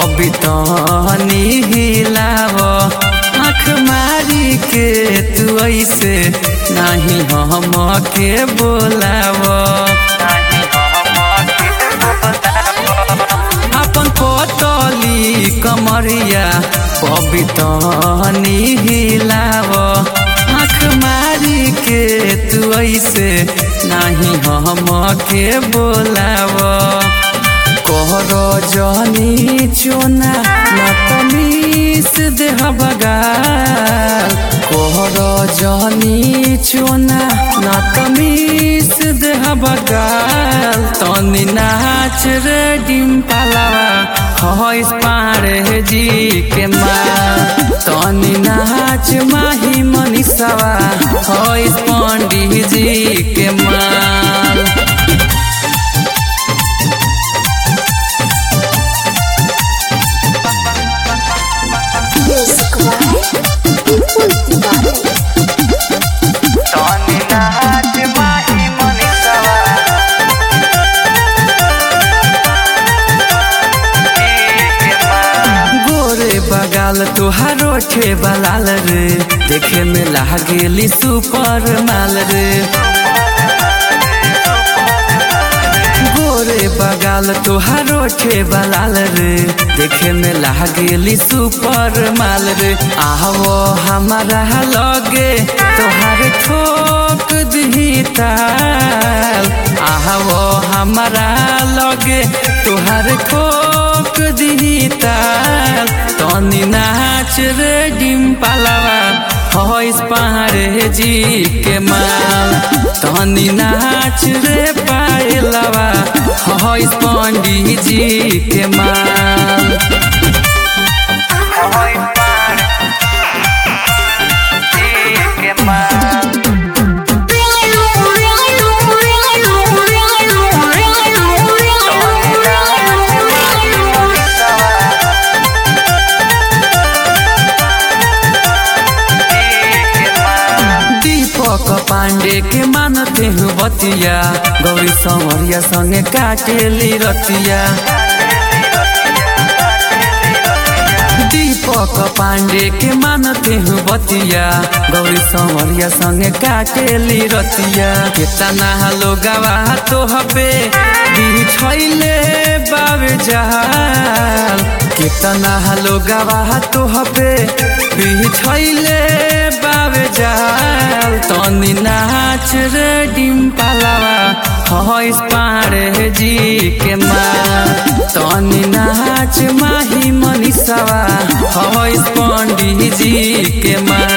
पबितनी हिलाव आँख मारी के तू ऐसे नहीं हम के बोलाव अपन पतली कमरिया पबितनी हिलाव आँख मारी के तू ऐसे नहीं हम के बोलाव कहरो जनी चोना ना तमीस देह बगाल कहरो जनी चोना ना तमीस देह बगाल तनी नाच रे डिम्पलवा हइस पारे जी के माँ तनी नाच माही मनीषवा हइस पंडित जी के माँ बगाल तुहारो ठे बलाल रे देखे में लागेली सुपर माल रे गोरे बगाल तुहारो ठे बलाल रे देखे में लागेली सुपर माल रे आवो हमारा लगे तोहार ठोक दी ताल आवो हमारा लगे तोहार ठोक दी ताल तनी नाच रे डिम्पलवा हइस पारे जी के माल तनी नाच रे पायलवा हइस पंडित जी के माल पांडे के मानते हूँ बतिया गौरी संवरिया संगे काटेली रतिया दीपक पांडे के मानते हूँ बतिया गौरी संवरिया संगे काटेली रतिया कितना लोगवा तो हबे बिछैले बाबे जहाल कितना लोगवा तो हबे बिछैले बाबे जहाल तनी नाच रे डिम्पलवा हइस पारे जी के माँ तनी नाच माही मनीषवा हइस पंडित जी के माँ।